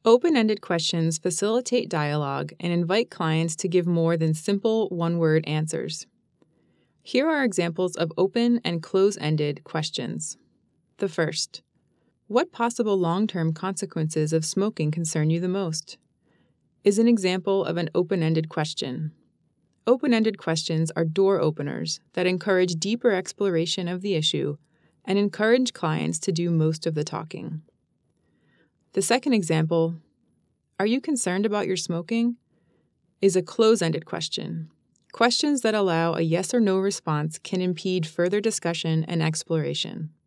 Open-ended questions facilitate dialogue and invite clients to give more than simple one-word answers. Here are examples of open and close-ended questions. The first, what possible long-term consequences of smoking concern you the most? Is an example of an open-ended question. Open-ended questions are door openers that encourage deeper exploration of the issue and encourage clients to do most of the talking. The second example, are you concerned about your smoking? Is a close-ended question. Questions that allow a yes or no response can impede further discussion and exploration.